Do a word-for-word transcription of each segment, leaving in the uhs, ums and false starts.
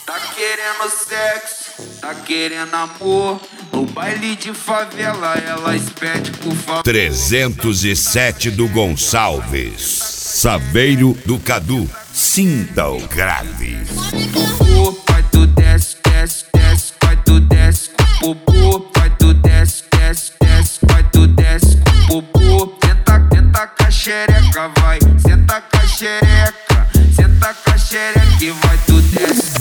Tá querendo sexo, tá querendo amor. No baile de favela elas pedem por favor. trezentos e sete do Gonçalves, Saveiro do Cadu, sinta o grave. Popô, vai tu desce, desce, desce, vai tu desce. Popô, vai tu desce, desce, desce, vai tu desce. Popô, senta, senta com a xereca, vai. Senta com a xereca, senta com a xereca e vai tu desce.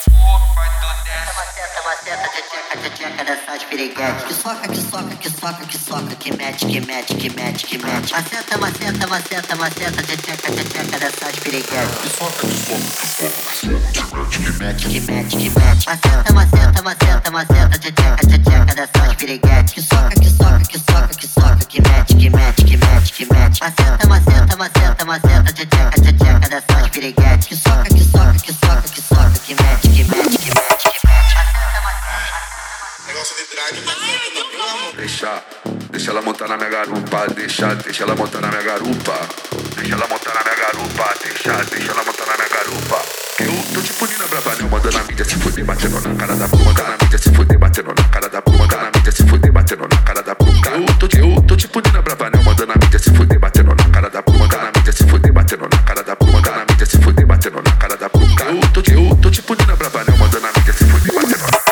Maceta, tcheca, tcheca dessas piriguetes. Que soca, que soca, que soca, que soca, que mete, que mete, que mete, que mete. Maceta, maceta, maceta, maceta, tcheca, tcheca dessas piriguetes. Que soca, que soca, que mete, que mete, que mete. Maceta, maceta, maceta, maceta, tcheca, tcheca dessas piriguetes. Que soca, que soca, que soca, que soca, que mete, que mete, que mete, que mete. Maceta, maceta, maceta, maceta, tcheca, tcheca dessas piriguetes. Que soca, que soca, que soca, que soca, que mete, que mete, que mete, que mete. Negócio de drag, mas Deixa, deixa ela montar na minha garupa, deixa, deixa ela montar na minha garupa. Deixa ela montar na minha garupa, deixa, deixa ela montar na minha garupa. Eu tô tipo Nina Bravanel, mandando a mídia se fuder, batendo na cara da bruma. Mandando a mídia se fuder, batendo na cara da bruma. Mandando a mídia se fuder, batendo na cara da bruma. Eu tô, eu tô tipo Nina Bravanel, mandando a mídia se fuder, batendo na cara da bruma. Mandando a mídia se fuder, batendo na cara da bruma. Mandando a mídia se fuder, batendo na cara da bruma. Eu tô, eu tô tipo Nina Bravanel, mandando a mídia se fuder, batendo na cara da bruma.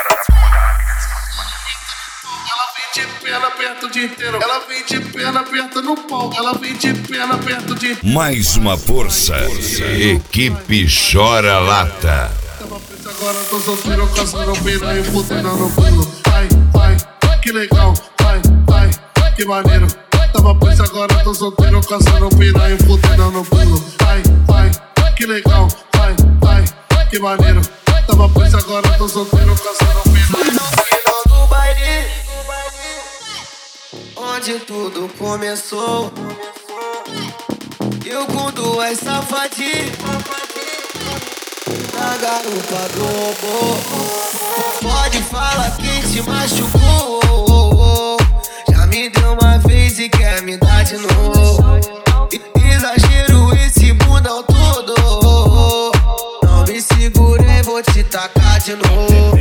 de pena perto o dia inteiro. Ela vem de pena perto no pau. Ela vem de pena perto de. Mais uma força. Equipe Chora Lata. Tava preso agora, tô solteiro, caçando pena e fudendo no pulo. Ai, ai, que legal. Ai, ai, que maneiro. Tava preso agora, tô solteiro, caçando pena e fudendo no pulo. Ai, ai, que legal. Ai, ai, que maneiro. Tava preso agora, tô solteiro, caçando pena e fudendo no baile. Onde tudo começou. Eu com duas safadinhas na garupa do robô. Pode falar quem te machucou. Já me deu uma vez e quer me dar de novo. Exagero esse bundão todo. Não me segurei, vou te tacar de novo.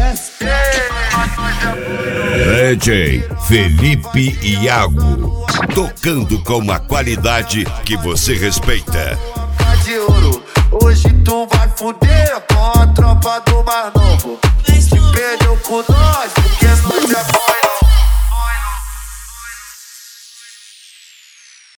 D J Felipe Iago, tocando com uma qualidade que você respeita. De ouro, hoje tu vai fuder com a tropa do mais novo. Se perdeu com nós, porque nós é bom.